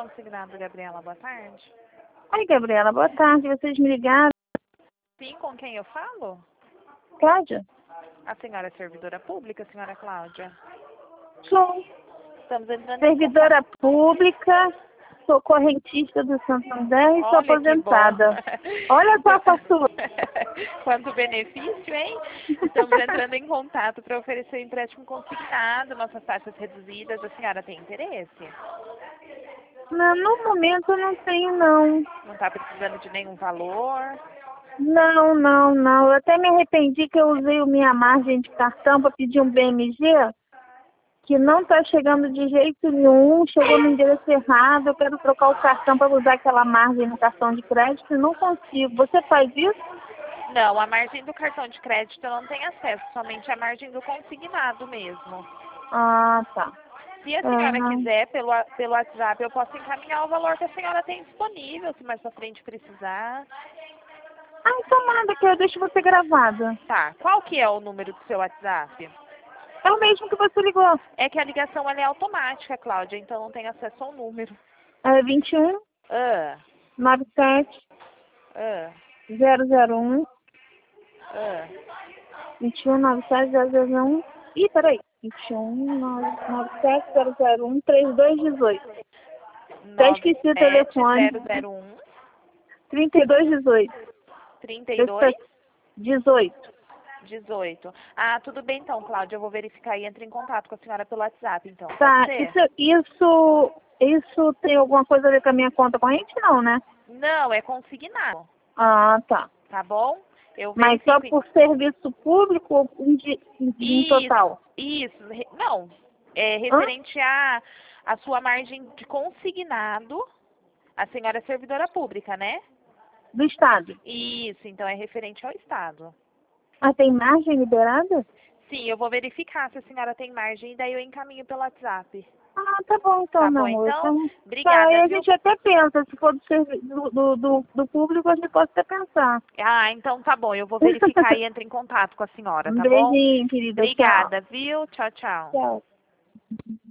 consignado, Gabriela, boa tarde. Oi, Gabriela, boa tarde. Vocês me ligaram? Sim, com quem eu falo? Cláudia? A senhora é servidora pública, senhora Cláudia? Sou Estamos entrando servidora pública, sou correntista do Santander e sou Olha que bom. aposentada. Olha só a fatura. Quanto benefício, hein? Estamos entrando em contato para oferecer um empréstimo consignado, nossas taxas reduzidas. A senhora tem interesse? Não, no momento eu não tenho, não. Não está precisando de nenhum valor? Não. Eu até me arrependi que eu usei a minha margem de cartão para pedir um BMG, que não está chegando de jeito nenhum, chegou no endereço errado. Eu quero trocar o cartão para usar aquela margem no cartão de crédito e não consigo. Você faz isso? Não, a margem do cartão de crédito eu não tenho acesso, somente a margem do consignado mesmo. Ah, tá. Se a senhora quiser, pelo WhatsApp, eu posso encaminhar o valor que a senhora tem disponível, se mais pra frente precisar. Ah, então manda que eu deixo você gravada. Tá, qual que é o número do seu WhatsApp? É o mesmo que você ligou. É que a ligação ela é automática, Cláudia, então não tem acesso ao número. É 21 Ah, 97 ah, 001 ah. 21 97 001. Ih, peraí. 21 97 001 3218. Até esqueci o telefone. 001 3218. 32 18. 18. Ah, tudo bem então, Cláudia, eu vou verificar e entro em contato com a senhora pelo WhatsApp, então. Tá, Pode ser? isso tem alguma coisa a ver com a minha conta corrente? Não, né? Não, é consignado, Ah, tá. tá bom? Eu Mas só verifico. por serviço público ou em total? Isso, não. É Hã? referente à sua margem de consignado. A senhora é servidora pública, né? Do Estado. Isso, então é referente ao Estado. Ah, tem margem liberada? Sim, eu vou verificar se a senhora tem margem e daí eu encaminho pelo WhatsApp. Ah, tá bom então, Tá meu bom, amor. então? Tá, Obrigada, aí a viu? gente até pensa, se for do público, a gente pode até pensar. Ah, então tá bom, eu vou verificar e entro em contato com a senhora, Um tá bom? beijinho, querida. Tchau. Obrigada, viu? Tchau, tchau. Tchau.